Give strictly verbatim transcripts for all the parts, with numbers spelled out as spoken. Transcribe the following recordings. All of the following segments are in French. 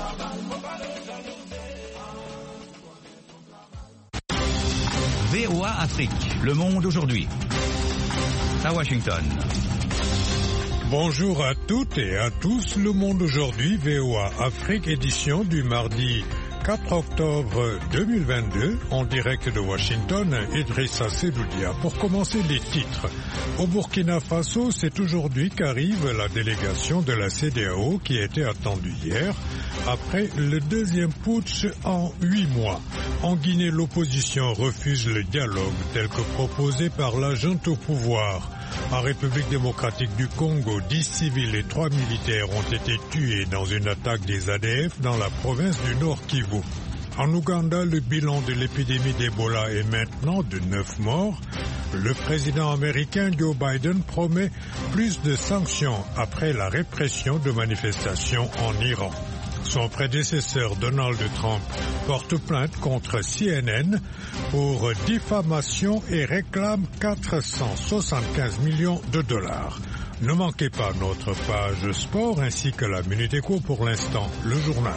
V O A Afrique, le monde aujourd'hui. À Washington. Bonjour à toutes et à tous, le monde aujourd'hui, V O A Afrique, édition du mardi quatre octobre deux mille vingt-deux, en direct de Washington, Idrissa Sedoudia. Pour commencer les titres, au Burkina Faso, c'est aujourd'hui qu'arrive la délégation de la C E D E A O qui était attendue hier, après le deuxième putsch en huit mois. En Guinée, l'opposition refuse le dialogue tel que proposé par la junte au pouvoir. En République démocratique du Congo, dix civils et trois militaires ont été tués dans une attaque des A D F dans la province du Nord Kivu. En Ouganda, le bilan de l'épidémie d'Ebola est maintenant de neuf morts. Le président américain Joe Biden promet plus de sanctions après la répression de manifestations en Iran. Son prédécesseur Donald Trump porte plainte contre C N N pour diffamation et réclame quatre cent soixante-quinze millions de dollars. Ne manquez pas notre page sport ainsi que la Minute Éco pour l'instant, le journal.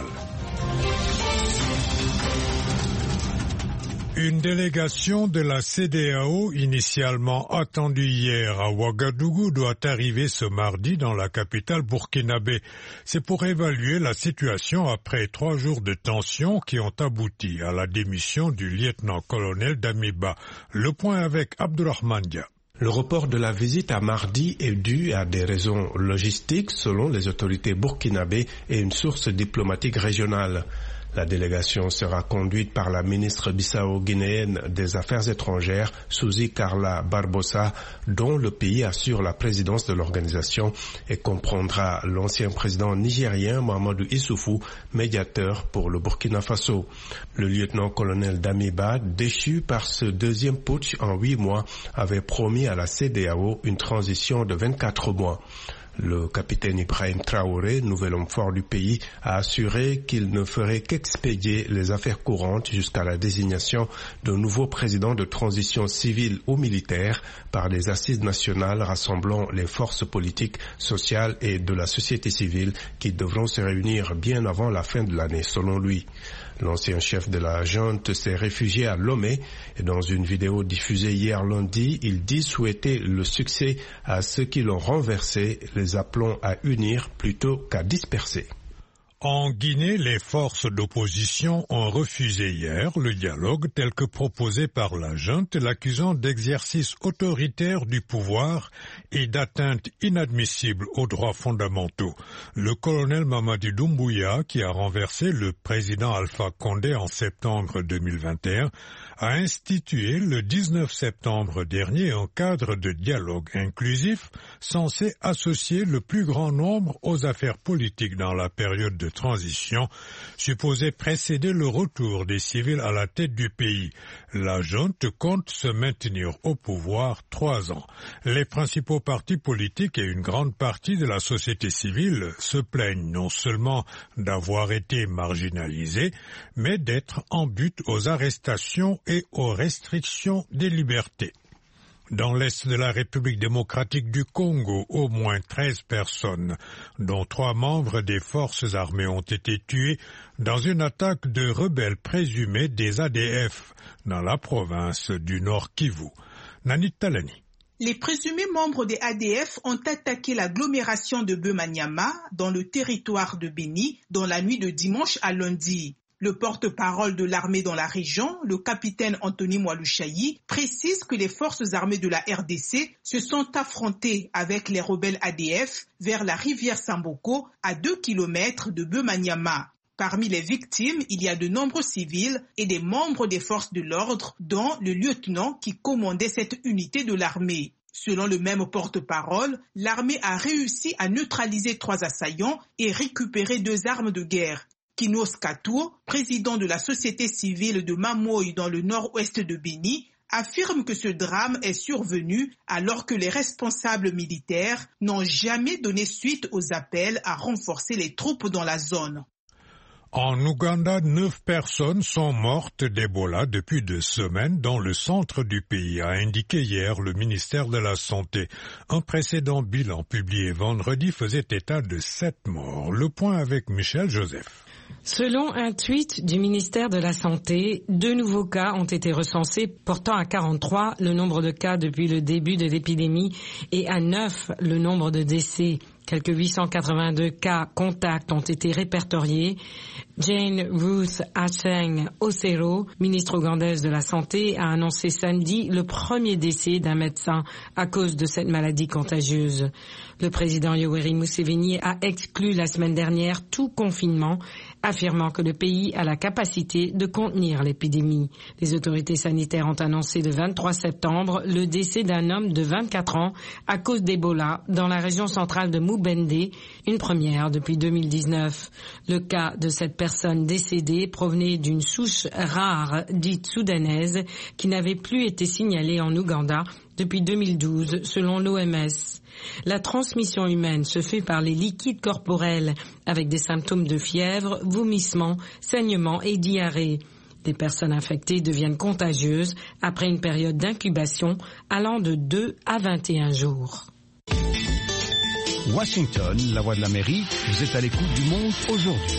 Une délégation de la C E D E A O, initialement attendue hier à Ouagadougou, doit arriver ce mardi dans la capitale burkinabé. C'est pour évaluer la situation après trois jours de tensions qui ont abouti à la démission du lieutenant-colonel Damiba. Le point avec Abdourahmane Dia. Le report de la visite à mardi est dû à des raisons logistiques selon les autorités burkinabées et une source diplomatique régionale. La délégation sera conduite par la ministre bissau-guinéenne des Affaires étrangères, Suzy Carla Barbosa, dont le pays assure la présidence de l'organisation, et comprendra l'ancien président nigérien Mahamadou Issoufou, médiateur pour le Burkina Faso. Le lieutenant-colonel Damiba, déchu par ce deuxième putsch en huit mois, avait promis à la C E D E A O une transition de vingt-quatre mois. Le capitaine Ibrahim Traoré, nouvel homme fort du pays, a assuré qu'il ne ferait qu'expédier les affaires courantes jusqu'à la désignation d'un nouveau président de transition civile ou militaire par des assises nationales rassemblant les forces politiques, sociales et de la société civile qui devront se réunir bien avant la fin de l'année, selon lui. L'ancien chef de la junte s'est réfugié à Lomé et dans une vidéo diffusée hier lundi, il dit souhaiter le succès à ceux qui l'ont renversé, les appelant à unir plutôt qu'à disperser. En Guinée, les forces d'opposition ont refusé hier le dialogue tel que proposé par la junte, l'accusant d'exercice autoritaire du pouvoir et d'atteinte inadmissible aux droits fondamentaux. Le colonel Mamadi Doumbouya, qui a renversé le président Alpha Condé en septembre deux mille vingt et un, a institué le dix-neuf septembre dernier un cadre de dialogue inclusif censé associer le plus grand nombre aux affaires politiques dans la période de transition, supposé précéder le retour des civils à la tête du pays. La junte compte se maintenir au pouvoir trois ans. Les principaux partis politiques et une grande partie de la société civile se plaignent non seulement d'avoir été marginalisés, mais d'être en butte aux arrestations et aux restrictions des libertés. Dans l'est de la République démocratique du Congo, au moins treize personnes, dont trois membres des forces armées, ont été tuées dans une attaque de rebelles présumés des A D F dans la province du Nord Kivu. Nanit Talani. Les présumés membres des A D F ont attaqué l'agglomération de Bemanyama dans le territoire de Beni dans la nuit de dimanche à lundi. Le porte-parole de l'armée dans la région, le capitaine Anthony Mwalushayi, précise que les forces armées de la R D C se sont affrontées avec les rebelles A D F vers la rivière Samboko à deux kilomètres de Bemanyama. Parmi les victimes, il y a de nombreux civils et des membres des forces de l'ordre, dont le lieutenant qui commandait cette unité de l'armée. Selon le même porte-parole, l'armée a réussi à neutraliser trois assaillants et récupérer deux armes de guerre. Kinos Katou, président de la société civile de Mamoy dans le nord-ouest de Beni, affirme que ce drame est survenu alors que les responsables militaires n'ont jamais donné suite aux appels à renforcer les troupes dans la zone. En Ouganda, neuf personnes sont mortes d'Ebola depuis deux semaines dans le centre du pays, a indiqué hier le ministère de la Santé. Un précédent bilan publié vendredi faisait état de sept morts. Le point avec Michel Joseph. Selon un tweet du ministère de la Santé, deux nouveaux cas ont été recensés, portant à quarante-trois le nombre de cas depuis le début de l'épidémie et à neuf le nombre de décès. Quelques huit cent quatre-vingt-deux cas contacts ont été répertoriés. Jane Ruth Aceng Osero, ministre ougandaise de la Santé, a annoncé samedi le premier décès d'un médecin à cause de cette maladie contagieuse. Le président Yoweri Museveni a exclu la semaine dernière tout confinement, affirmant que le pays a la capacité de contenir l'épidémie. Les autorités sanitaires ont annoncé le vingt-trois septembre le décès d'un homme de vingt-quatre ans à cause d'Ebola dans la région centrale de Mubende, une première depuis deux mille dix-neuf. Le cas de cette personne décédée provenait d'une souche rare dite soudanaise qui n'avait plus été signalée en Ouganda depuis deux mille douze selon l'O M S. La transmission humaine se fait par les liquides corporels avec des symptômes de fièvre, vomissements, saignements et diarrhée. Des personnes infectées deviennent contagieuses après une période d'incubation allant de deux à vingt et un jours. Washington, la voix de l'Amérique, vous êtes à l'écoute du monde aujourd'hui.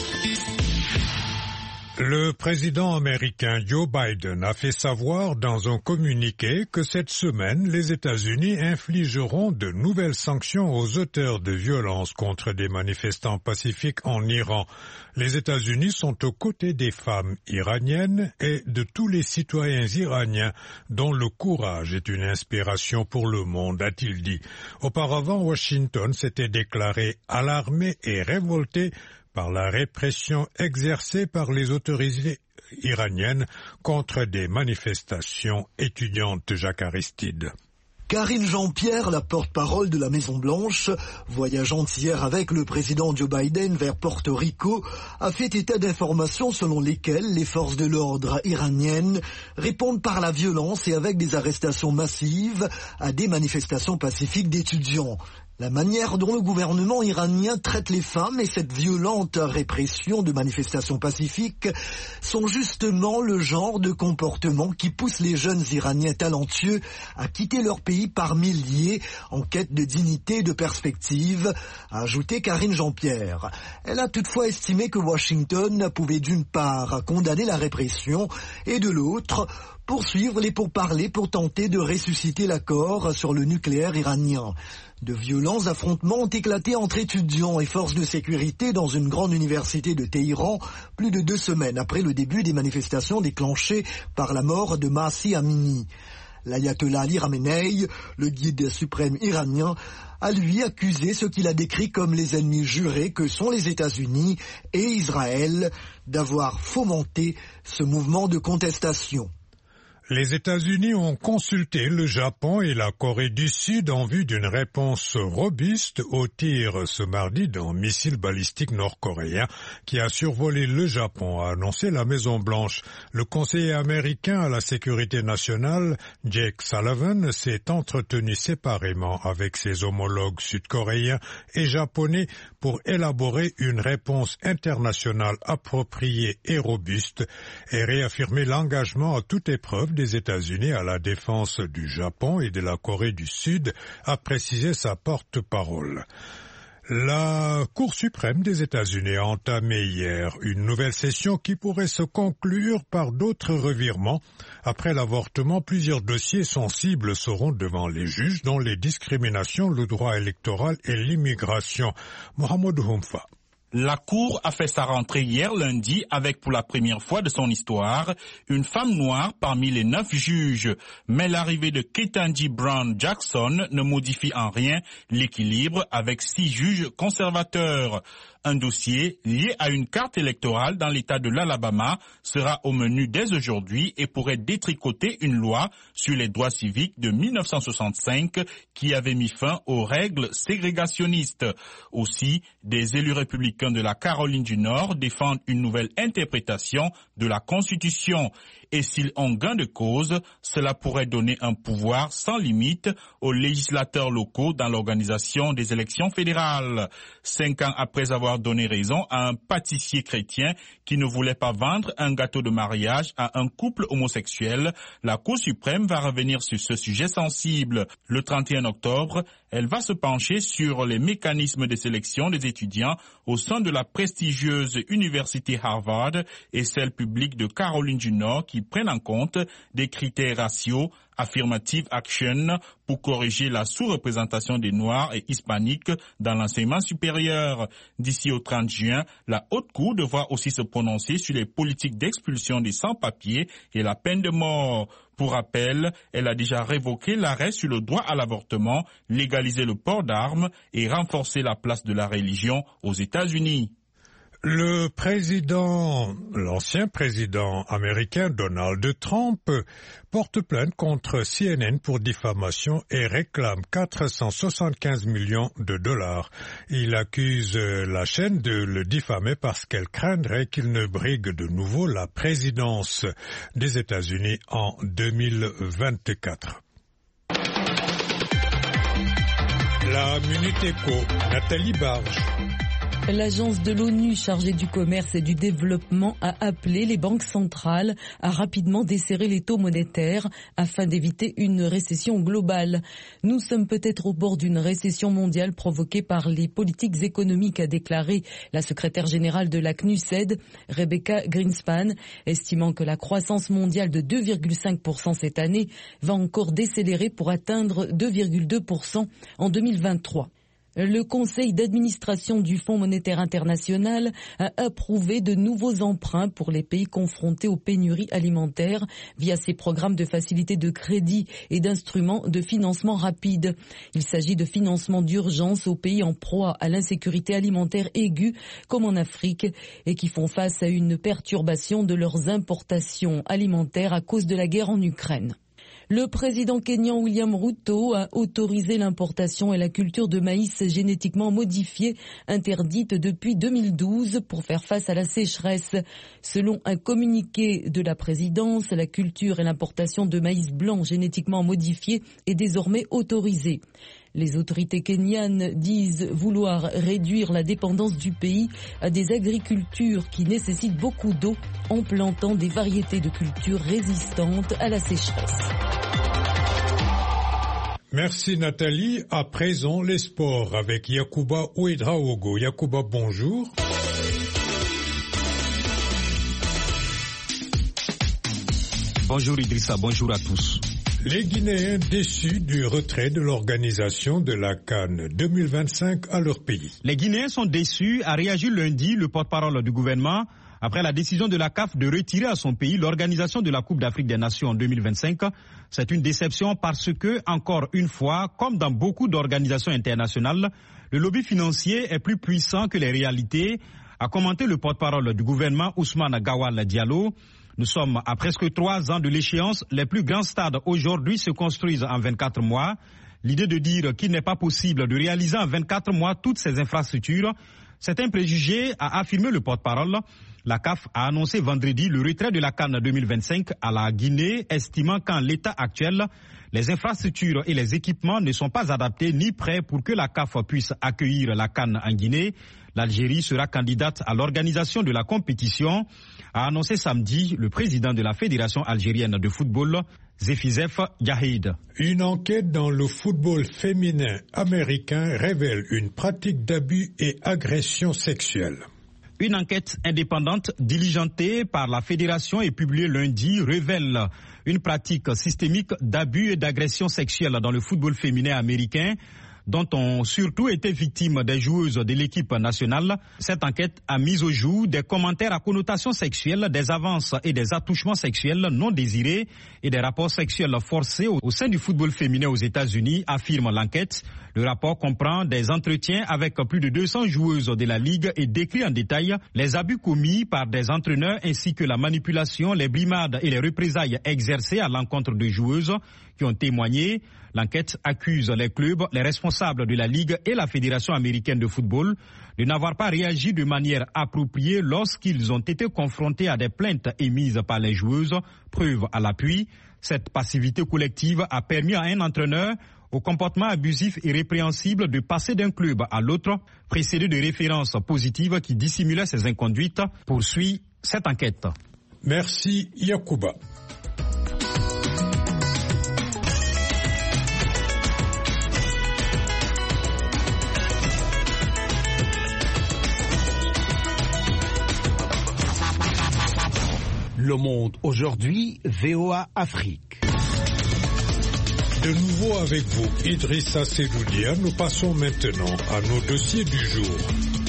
Le président américain Joe Biden a fait savoir dans un communiqué que cette semaine, les États-Unis infligeront de nouvelles sanctions aux auteurs de violences contre des manifestants pacifiques en Iran. Les États-Unis sont aux côtés des femmes iraniennes et de tous les citoyens iraniens dont le courage est une inspiration pour le monde, a-t-il dit. Auparavant, Washington s'était déclaré alarmé et révolté par la répression exercée par les autorités iraniennes contre des manifestations étudiantes. Jacques Aristide. Karine Jean-Pierre, la porte-parole de la Maison-Blanche, voyageant hier avec le président Joe Biden vers Porto Rico, a fait état d'informations selon lesquelles les forces de l'ordre iraniennes répondent par la violence et avec des arrestations massives à des manifestations pacifiques d'étudiants. La manière dont le gouvernement iranien traite les femmes et cette violente répression de manifestations pacifiques sont justement le genre de comportement qui pousse les jeunes Iraniens talentueux à quitter leur pays par milliers en quête de dignité et de perspective, a ajouté Karine Jean-Pierre. Elle a toutefois estimé que Washington pouvait d'une part condamner la répression et de l'autre poursuivre les pourparlers pour tenter de ressusciter l'accord sur le nucléaire iranien. De violents affrontements ont éclaté entre étudiants et forces de sécurité dans une grande université de Téhéran, plus de deux semaines après le début des manifestations déclenchées par la mort de Mahsa Amini. L'ayatollah Ali Khamenei, le guide suprême iranien, a lui accusé ce qu'il a décrit comme les ennemis jurés que sont les États-Unis et Israël d'avoir fomenté ce mouvement de contestation. Les États-Unis ont consulté le Japon et la Corée du Sud en vue d'une réponse robuste au tir ce mardi d'un missile balistique nord-coréen qui a survolé le Japon, a annoncé la Maison-Blanche. Le conseiller américain à la sécurité nationale, Jake Sullivan, s'est entretenu séparément avec ses homologues sud-coréens et japonais pour élaborer une réponse internationale appropriée et robuste et réaffirmer l'engagement à toute épreuve des États-Unis à la défense du Japon et de la Corée du Sud, a précisé sa porte-parole. La Cour suprême des États-Unis a entamé hier une nouvelle session qui pourrait se conclure par d'autres revirements. Après l'avortement, plusieurs dossiers sensibles seront devant les juges, dont les discriminations, le droit électoral et l'immigration. Mohamed Houmfa. La Cour a fait sa rentrée hier lundi avec pour la première fois de son histoire une femme noire parmi les neuf juges. Mais l'arrivée de Ketanji Brown Jackson ne modifie en rien l'équilibre avec six juges conservateurs. Un dossier lié à une carte électorale dans l'État de l'Alabama sera au menu dès aujourd'hui et pourrait détricoter une loi sur les droits civiques de mille neuf cent soixante-cinq qui avait mis fin aux règles ségrégationnistes. Aussi, des élus républicains de la Caroline du Nord défendent une nouvelle interprétation de la Constitution. Et s'ils ont gain de cause, cela pourrait donner un pouvoir sans limite aux législateurs locaux dans l'organisation des élections fédérales. Cinq ans après avoir donné raison à un pâtissier chrétien qui ne voulait pas vendre un gâteau de mariage à un couple homosexuel, la Cour suprême va revenir sur ce sujet sensible. Le trente et un octobre, elle va se pencher sur les mécanismes de sélection des étudiants au sein de la prestigieuse université Harvard et celle publique de Caroline du Nord qui prennent en compte des critères raciaux, Affirmative Action, pour corriger la sous-représentation des Noirs et Hispaniques dans l'enseignement supérieur. D'ici au trente juin, la Haute Cour devra aussi se prononcer sur les politiques d'expulsion des sans-papiers et la peine de mort. Pour rappel, elle a déjà révoqué l'arrêt sur le droit à l'avortement, légalisé le port d'armes et renforcé la place de la religion aux États-Unis. Le président, l'ancien président américain Donald Trump porte plainte contre C N N pour diffamation et réclame quatre cent soixante-quinze millions de dollars. Il accuse la chaîne de le diffamer parce qu'elle craindrait qu'il ne brigue de nouveau la présidence des États-Unis en deux mille vingt-quatre. La Minute Éco, Nathalie Barge. L'agence de l'ONU chargée du commerce et du développement a appelé les banques centrales à rapidement desserrer les taux monétaires afin d'éviter une récession globale. Nous sommes peut-être au bord d'une récession mondiale provoquée par les politiques économiques, a déclaré la secrétaire générale de la C N U S E D, Rebecca Greenspan, estimant que la croissance mondiale de deux virgule cinq pour cent cette année va encore décélérer pour atteindre deux virgule deux pour cent en deux mille vingt-trois. Le conseil d'administration du Fonds monétaire international a approuvé de nouveaux emprunts pour les pays confrontés aux pénuries alimentaires via ses programmes de facilité de crédit et d'instruments de financement rapide. Il s'agit de financements d'urgence aux pays en proie à l'insécurité alimentaire aiguë comme en Afrique et qui font face à une perturbation de leurs importations alimentaires à cause de la guerre en Ukraine. Le président kényan William Ruto a autorisé l'importation et la culture de maïs génétiquement modifié, interdite depuis deux mille douze pour faire face à la sécheresse. Selon un communiqué de la présidence, la culture et l'importation de maïs blanc génétiquement modifié est désormais autorisée. Les autorités kenyanes disent vouloir réduire la dépendance du pays à des agricultures qui nécessitent beaucoup d'eau en plantant des variétés de cultures résistantes à la sécheresse. Merci Nathalie. À présent, les sports avec Yacouba Ouedraogo. Yacouba, bonjour. Bonjour Idrissa, bonjour à tous. Les Guinéens déçus du retrait de l'organisation de la CAN deux mille vingt-cinq à leur pays. Les Guinéens sont déçus, a réagi lundi le porte-parole du gouvernement après la décision de la C A F de retirer à son pays l'organisation de la Coupe d'Afrique des Nations en deux mille vingt-cinq. C'est une déception parce que, encore une fois, comme dans beaucoup d'organisations internationales, le lobby financier est plus puissant que les réalités, a commenté le porte-parole du gouvernement Ousmane Gawal Diallo. Nous sommes à presque trois ans de l'échéance. Les plus grands stades aujourd'hui se construisent en vingt-quatre mois. L'idée de dire qu'il n'est pas possible de réaliser en vingt-quatre mois toutes ces infrastructures, c'est un préjugé, a affirmé le porte-parole. La C A F a annoncé vendredi le retrait de la CAN deux mille vingt-cinq à la Guinée, estimant qu'en l'état actuel, les infrastructures et les équipements ne sont pas adaptés ni prêts pour que la C A F puisse accueillir la CAN en Guinée. L'Algérie sera candidate à l'organisation de la compétition, a annoncé samedi le président de la Fédération algérienne de football, Zefizef Yahid. Une enquête dans le football féminin américain révèle une pratique d'abus et agression sexuelle. Une enquête indépendante diligentée par la Fédération et publiée lundi révèle une pratique systémique d'abus et d'agression sexuelle dans le football féminin américain, dont ont surtout été victimes des joueuses de l'équipe nationale. Cette enquête a mis au jour des commentaires à connotation sexuelle, des avances et des attouchements sexuels non désirés et des rapports sexuels forcés au sein du football féminin aux États-Unis, affirme l'enquête. Le rapport comprend des entretiens avec plus de deux cents joueuses de la Ligue et décrit en détail les abus commis par des entraîneurs ainsi que la manipulation, les brimades et les représailles exercées à l'encontre de joueuses qui ont témoigné. L'enquête accuse les clubs, les responsables de la Ligue et la Fédération américaine de football de n'avoir pas réagi de manière appropriée lorsqu'ils ont été confrontés à des plaintes émises par les joueuses. Preuve à l'appui, cette passivité collective a permis à un entraîneur au comportement abusif et répréhensible de passer d'un club à l'autre, précédé de références positives qui dissimulaient ces inconduites, poursuit cette enquête. Merci Yacouba. Le Monde aujourd'hui, V O A Afrique. De nouveau avec vous, Idrissa Seloudia, nous passons maintenant à nos dossiers du jour.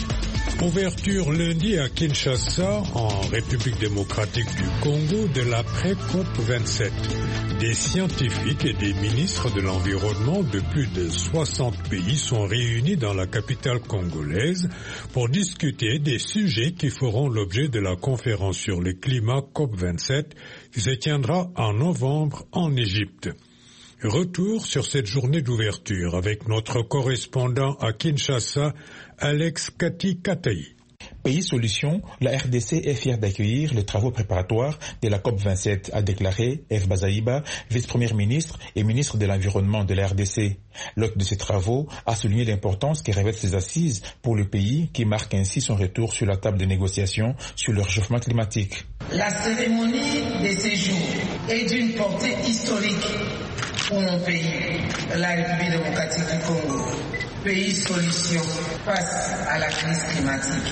Ouverture lundi à Kinshasa, en République démocratique du Congo, de l'après-COP vingt-sept. Des scientifiques et des ministres de l'environnement de plus de soixante pays sont réunis dans la capitale congolaise pour discuter des sujets qui feront l'objet de la conférence sur le climat COP vingt-sept qui se tiendra en novembre en Égypte. Retour sur cette journée d'ouverture avec notre correspondant à Kinshasa, Alex Kati Kataï. Pays Solutions, la R D C est fière d'accueillir les travaux préparatoires de la COP vingt-sept, a déclaré F. Bazaïba, vice-premier ministre et ministre de l'Environnement de la R D C. L'hôte de ces travaux a souligné l'importance que revêtent ces assises pour le pays qui marque ainsi son retour sur la table de négociation sur le réchauffement climatique. La cérémonie de ces jours est d'une portée historique pour mon pays, la République démocratique du Congo. Pays solution face à la crise climatique,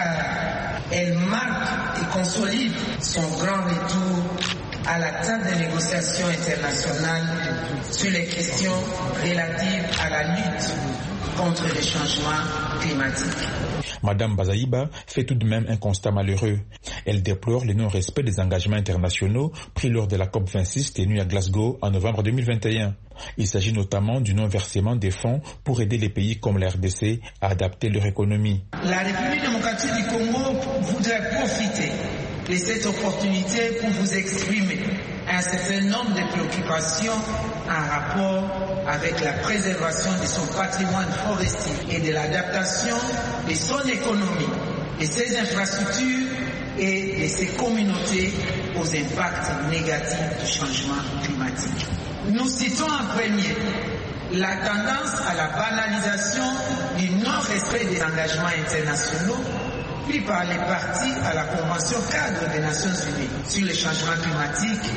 car elle marque et consolide son grand retour à la table de négociation internationale sur les questions relatives à la lutte contre les changements climatiques. Madame Bazaïba fait tout de même un constat malheureux. Elle déplore le non-respect des engagements internationaux pris lors de la COP vingt-six tenue à Glasgow en novembre deux mille vingt et un. Il s'agit notamment du non-versement des fonds pour aider les pays comme la R D C à adapter leur économie. La République démocratique du Congo voudrait profiter de cette opportunité pour vous exprimer un certain nombre de préoccupations en rapport avec la préservation de son patrimoine forestier et de l'adaptation de son économie, de ses infrastructures et de ses communautés aux impacts négatifs du changement climatique. Nous citons en premier la tendance à la banalisation du non-respect des engagements internationaux pris par les parties à la Convention cadre des Nations Unies sur le changement climatique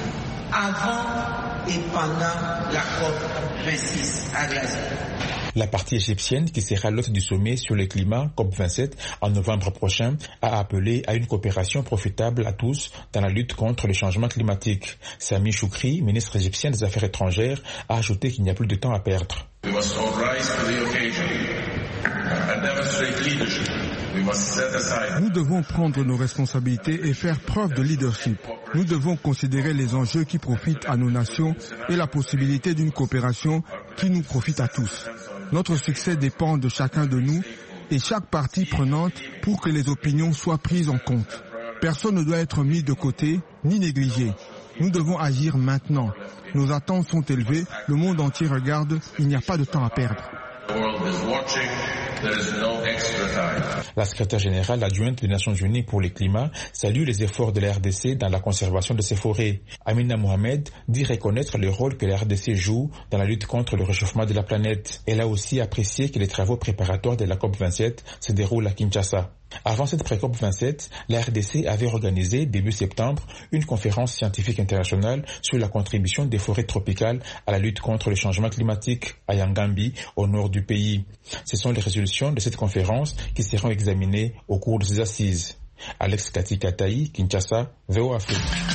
avant et pendant la COP vingt-six à Glasgow. La partie égyptienne, qui sera l'hôte du sommet sur le climat COP vingt-sept en novembre prochain, a appelé à une coopération profitable à tous dans la lutte contre le changement climatique. Sami Choukri, ministre égyptien des Affaires étrangères, a ajouté qu'il n'y a plus de temps à perdre. We must all rise to the occasion and demonstrate leadership. Nous devons prendre nos responsabilités et faire preuve de leadership. Nous devons considérer les enjeux qui profitent à nos nations et la possibilité d'une coopération qui nous profite à tous. Notre succès dépend de chacun de nous et chaque partie prenante pour que les opinions soient prises en compte. Personne ne doit être mis de côté ni négligé. Nous devons agir maintenant. Nos attentes sont élevées, le monde entier regarde, il n'y a pas de temps à perdre. La secrétaire générale adjointe des Nations Unies pour le climat salue les efforts de la R D C dans la conservation de ses forêts. Amina Mohamed dit reconnaître le rôle que la R D C joue dans la lutte contre le réchauffement de la planète. Elle a aussi apprécié que les travaux préparatoires de la COP vingt-sept se déroulent à Kinshasa. Avant cette pré-COP vingt-sept, la R D C avait organisé début septembre une conférence scientifique internationale sur la contribution des forêts tropicales à la lutte contre le changement climatique à Yangambi, au nord du pays. Ce sont les résolutions de cette conférence qui seront examinées au cours de ces assises. Alex Kati Kataï, Kinshasa, V O A Afrique.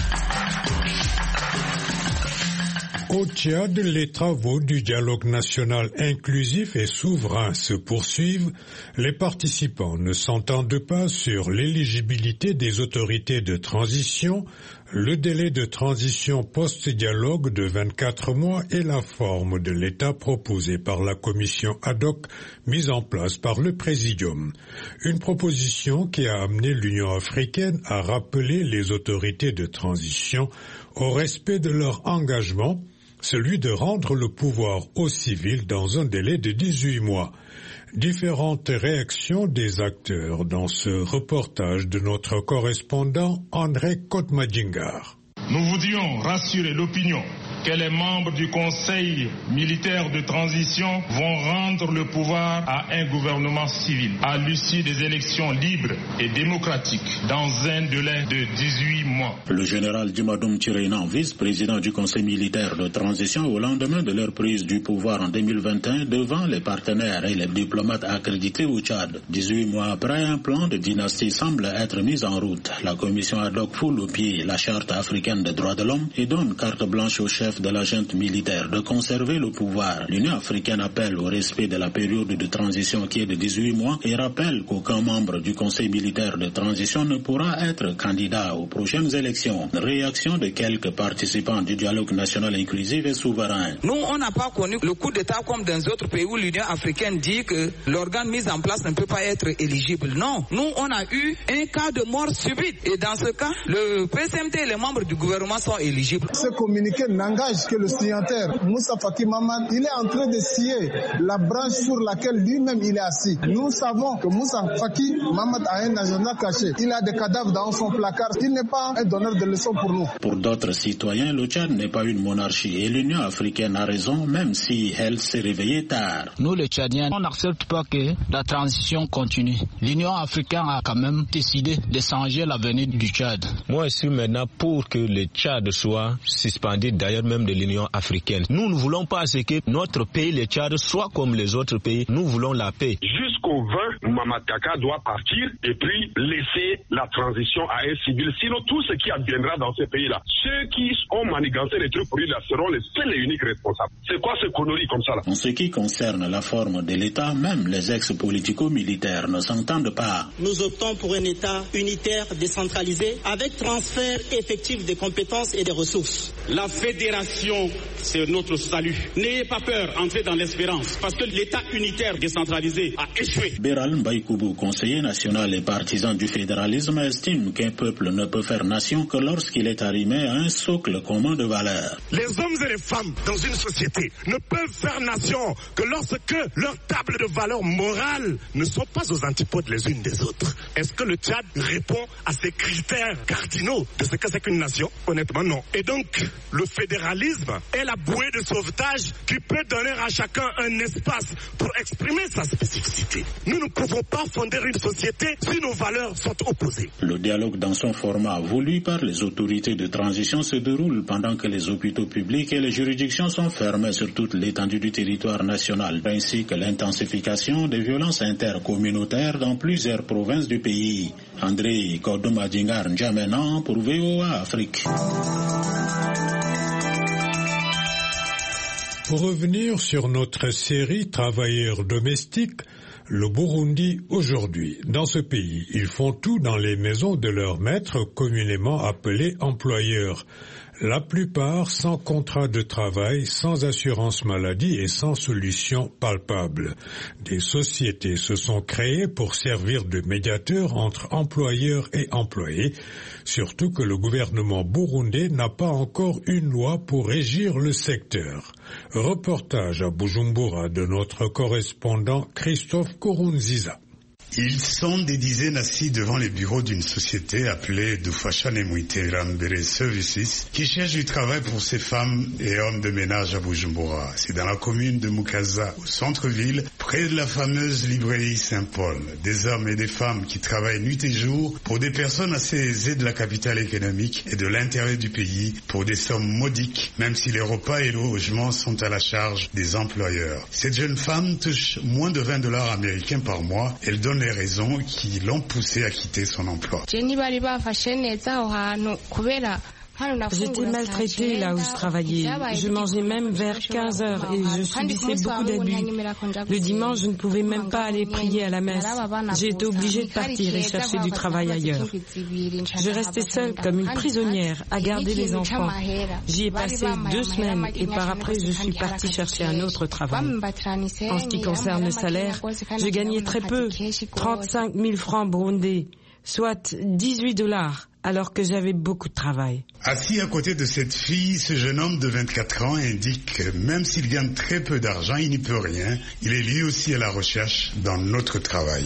Au Tchad, les travaux du dialogue national inclusif et souverain se poursuivent. Les participants ne s'entendent pas sur l'éligibilité des autorités de transition, le délai de transition post-dialogue de vingt-quatre mois et la forme de l'État proposée par la commission ad hoc mise en place par le Présidium. Une proposition qui a amené l'Union africaine à rappeler les autorités de transition au respect de leur engagement, celui de rendre le pouvoir aux civils dans un délai de dix-huit mois. Différentes réactions des acteurs dans ce reportage de notre correspondant André Kotmadjingar. Nous voudrions rassurer l'opinion que les membres du Conseil militaire de transition vont rendre le pouvoir à un gouvernement civil à l'issue des élections libres et démocratiques dans un délai de dix-huit mois. Le général Djimadoum Tirénan, vice-président du Conseil militaire de transition, au lendemain de leur prise du pouvoir en deux mille vingt et un devant les partenaires et les diplomates accrédités au Tchad. dix-huit mois après, un plan de dynastie semble être mis en route. La commission ad hoc foule au pied la charte africaine des droits de l'homme et donne carte blanche au chef de la junte militaire de conserver le pouvoir. L'Union africaine appelle au respect de la période de transition qui est de dix-huit mois et rappelle qu'aucun membre du Conseil militaire de transition ne pourra être candidat aux prochaines élections. Réaction de quelques participants du dialogue national inclusif et souverain. Nous, on n'a pas connu le coup d'État comme dans d'autres pays où l'Union africaine dit que l'organe mis en place ne peut pas être éligible. Non, nous, on a eu un cas de mort subite. Et dans ce cas, le P C M T et les membres du gouvernement sont éligibles. Ce communiqué n'engage que le signataire, Moussa Faki Mahamat. Il est en train de scier la branche sur laquelle lui-même il est assis. Nous savons que Moussa Faki Mahamat a un agenda caché. Il a des cadavres dans son placard. Il n'est pas un donneur de leçons pour nous. Pour d'autres citoyens, le Tchad n'est pas une monarchie et l'Union africaine a raison, même si elle s'est réveillée tard. Nous, les Tchadiens, on n'accepte pas que la transition continue. L'Union africaine a quand même décidé de changer l'avenir du Tchad. Moi, je suis maintenant pour que le Tchad soit suspendu, d'ailleurs même de l'Union africaine. Nous ne voulons pas ce que notre pays, le Tchad, soit comme les autres pays. Nous voulons la paix. Jusqu'au vingt, Mahamat Kaka doit partir et puis laisser la transition à un civil. Sinon, tout ce qui adviendra dans ces pays-là, ceux qui ont manigancé les trucs pour lui, là, seront les seuls et uniques responsables. C'est quoi ce connerie comme ça là? En ce qui concerne la forme de l'État, même les ex-politico-militaires ne s'entendent pas. Nous optons pour un État unitaire, décentralisé, avec transfert effectif des compétences et des ressources. La fédération, c'est notre salut. N'ayez pas peur, entrez dans l'espérance, parce que l'État unitaire décentralisé a échoué. Béral Mbaïkoubou, conseiller national et partisan du fédéralisme, estime qu'un peuple ne peut faire nation que lorsqu'il est arrimé à un socle commun de valeurs. Les hommes et les femmes dans une société ne peuvent faire nation que lorsque leurs tables de valeurs morales ne sont pas aux antipodes les unes des autres. Est-ce que le Tchad répond à ces critères cardinaux de ce que c'est qu'une nation? Honnêtement, non. Et donc, le fédéralisme est la bouée de sauvetage qui peut donner à chacun un espace pour exprimer sa spécificité. Nous ne pouvons pas fonder une société si nos valeurs sont opposées. Le dialogue dans son format voulu par les autorités de transition se déroule pendant que les hôpitaux publics et les juridictions sont fermés sur toute l'étendue du territoire national, ainsi que l'intensification des violences intercommunautaires dans plusieurs provinces du pays. André Kodomadingar N'Djamena pour V O A Afrique. Pour revenir sur notre série Travailleurs domestiques, le Burundi aujourd'hui. Dans ce pays, ils font tout dans les maisons de leurs maîtres, communément appelés employeurs. La plupart sans contrat de travail, sans assurance maladie et sans solution palpable. Des sociétés se sont créées pour servir de médiateurs entre employeurs et employés, surtout que le gouvernement burundais n'a pas encore une loi pour régir le secteur. Reportage à Bujumbura de notre correspondant Christophe Korunziza. Ils sont des dizaines assis devant les bureaux d'une société appelée Dufashane Muiterambere Services qui cherche du travail pour ces femmes et hommes de ménage à Bujumbura. C'est dans la commune de Mukaza, au centre-ville, près de la fameuse librairie Saint-Paul. Des hommes et des femmes qui travaillent nuit et jour pour des personnes assez aisées de la capitale économique et de l'intérieur du pays pour des sommes modiques, même si les repas et le logement sont à la charge des employeurs. Cette jeune femme touche moins de vingt dollars américains par mois. Elle donne les raisons qui l'ont poussée à quitter son emploi. J'étais maltraitée là où je travaillais. Je mangeais même vers quinze heures et je subissais beaucoup d'abus. Le dimanche, je ne pouvais même pas aller prier à la messe. J'ai été obligée de partir et chercher du travail ailleurs. Je restais seule comme une prisonnière à garder les enfants. J'y ai passé deux semaines et par après, je suis partie chercher un autre travail. En ce qui concerne le salaire, je gagnais très peu, trente-cinq mille francs burundais, soit dix-huit dollars. alors que j'avais beaucoup de travail. Assis à côté de cette fille, ce jeune homme de vingt-quatre ans indique que même s'il gagne très peu d'argent, il n'y peut rien. Il est lui aussi à la recherche dans notre travail.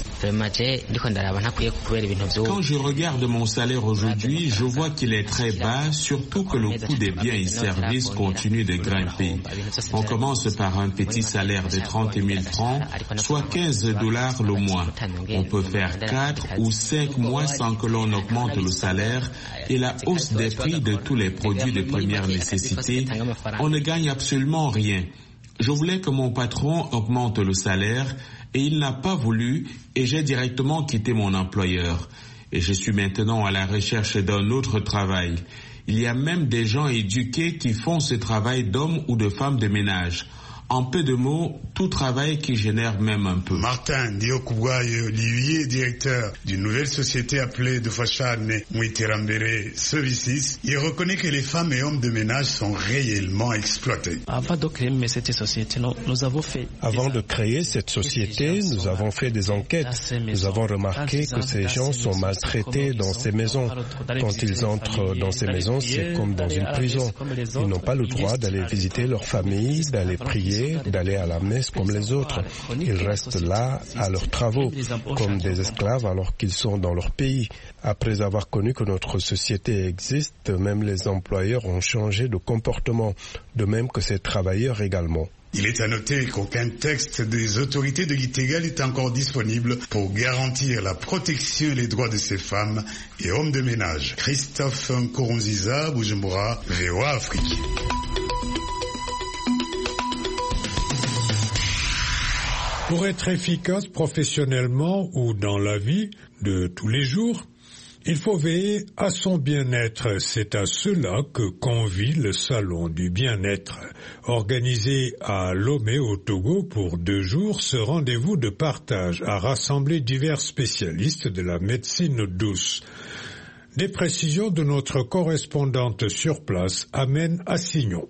Quand je regarde mon salaire aujourd'hui, je vois qu'il est très bas, surtout que le coût des biens et services continue de grimper. On commence par un petit salaire de trente mille francs, soit quinze dollars le mois. On peut faire quatre ou cinq mois sans que l'on augmente le salaire, et la hausse des prix de tous les produits de première nécessité, on ne gagne absolument rien. Je voulais que mon patron augmente le salaire et il n'a pas voulu et j'ai directement quitté mon employeur. Et je suis maintenant à la recherche d'un autre travail. Il y a même des gens éduqués qui font ce travail d'hommes ou de femmes de ménage. En peu de mots, tout travail qui génère même un peu. Martin Diokubwayo Olivier, directeur d'une nouvelle société appelée Dufashane Mwiterambere Services, il reconnaît que les femmes et hommes de ménage sont réellement exploités. Avant de créer cette société, nous avons fait... Avant de créer cette société, nous avons fait des enquêtes. Nous avons remarqué que ces gens sont maltraités dans ces maisons. Quand ils entrent dans ces maisons, c'est comme dans une prison. Ils n'ont pas le droit d'aller visiter leur famille, d'aller prier, d'aller à la messe comme les autres. Ils restent là à leurs travaux, comme des esclaves alors qu'ils sont dans leur pays. Après avoir connu que notre société existe, même les employeurs ont changé de comportement, de même que ces travailleurs également. Il est à noter qu'aucun texte des autorités de Gitega n'est encore disponible pour garantir la protection et les droits de ces femmes et hommes de ménage. Christophe Nkurunziza, Bujumbura, V O A Afrique. Pour être efficace professionnellement ou dans la vie de tous les jours, il faut veiller à son bien-être. C'est à cela que convie le Salon du bien-être. Organisé à Lomé au Togo pour deux jours, ce rendez-vous de partage a rassemblé divers spécialistes de la médecine douce. Des précisions de notre correspondante sur place, Amène Assignon.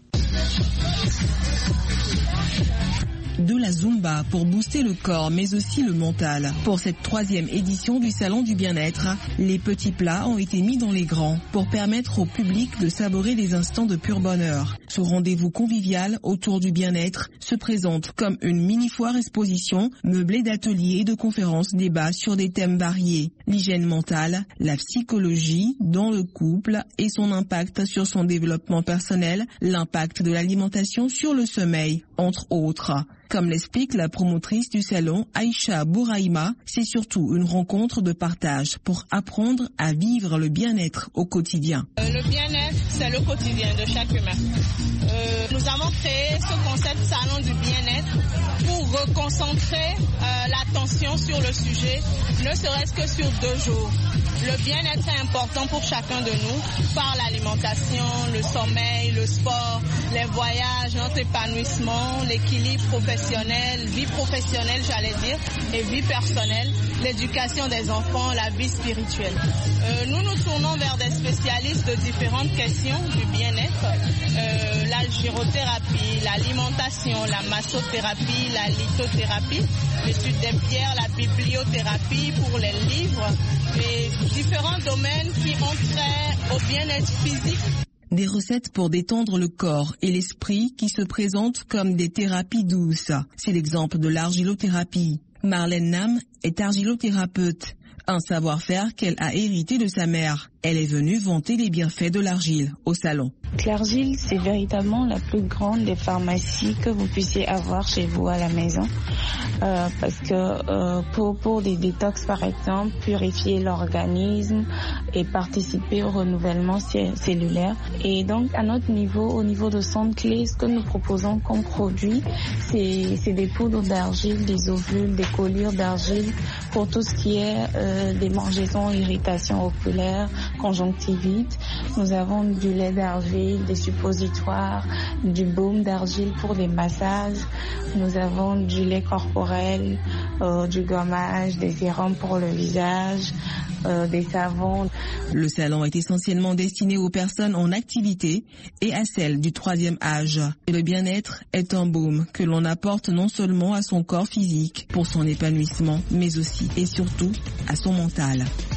De la Zumba pour booster le corps mais aussi le mental. Pour cette troisième édition du Salon du bien-être, les petits plats ont été mis dans les grands pour permettre au public de savourer des instants de pur bonheur. Ce rendez-vous convivial autour du bien-être se présente comme une mini-foire exposition meublée d'ateliers et de conférences débats sur des thèmes variés. L'hygiène mentale, la psychologie dans le couple et son impact sur son développement personnel, l'impact de l'alimentation sur le sommeil, entre autres. Comme l'explique la promotrice du salon, Aïcha Bouraïma, c'est surtout une rencontre de partage pour apprendre à vivre le bien-être au quotidien. Euh, le bien-être, c'est le quotidien de chaque humain. Euh, nous avons créé ce concept salon du bien-être pour reconcentrer euh, l'attention sur le sujet, ne serait-ce que sur deux jours. Le bien-être est important pour chacun de nous par l'alimentation, le sommeil, le sport, les voyages, notre épanouissement, l'équilibre professionnel, vie professionnelle j'allais dire, et vie personnelle, l'éducation des enfants, la vie spirituelle. Euh, nous nous tournons vers des spécialistes de différentes questions du bien-être, euh, la gyrothérapie, l'alimentation, la massothérapie, la lithothérapie, l'étude des pierres, la bibliothérapie pour les livres, et différents domaines qui ont trait au bien-être physique. Des recettes pour détendre le corps et l'esprit qui se présentent comme des thérapies douces. C'est l'exemple de l'argilothérapie. Marlène Nam est argilothérapeute, un savoir-faire qu'elle a hérité de sa mère. Elle est venue vanter les bienfaits de l'argile au salon. L'argile, c'est véritablement la plus grande des pharmacies que vous puissiez avoir chez vous à la maison. Euh, parce que euh, pour, pour des détox, par exemple, purifier l'organisme et participer au renouvellement cellulaire. Et donc, à notre niveau, au niveau de Centre Clé, ce que nous proposons comme produit, c'est, c'est des poudres d'argile, des ovules, des collyres d'argile pour tout ce qui est euh, démangeaisons, irritations oculaires, conjonctivite. Nous avons du lait d'argile, des suppositoires, du baume d'argile pour des massages. Nous avons du lait corporel, euh, du gommage, des sérums pour le visage, euh, des savons. Le salon est essentiellement destiné aux personnes en activité et à celles du troisième âge. Et le bien-être est un baume que l'on apporte non seulement à son corps physique pour son épanouissement, mais aussi et surtout à son mental.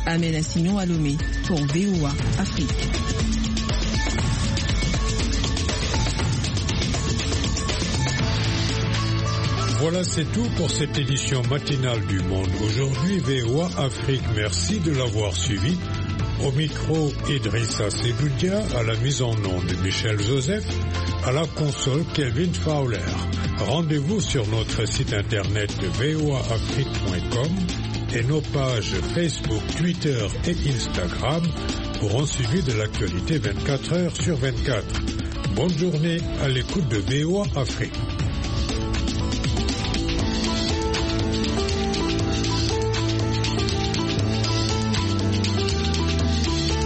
Amel Assignon à Lomé pour V O A Afrique. Voilà, c'est tout pour cette édition matinale du Monde. Aujourd'hui, V O A Afrique, merci de l'avoir suivi. Au micro, Idrissa Seboudia, à la mise en onde de Michel Joseph, à la console Kelvin Fowler. Rendez-vous sur notre site internet de v o a afrique point com et nos pages Facebook, Twitter et Instagram pour un suivi de l'actualité vingt-quatre heures sur vingt-quatre. Bonne journée à l'écoute de V O A Afrique.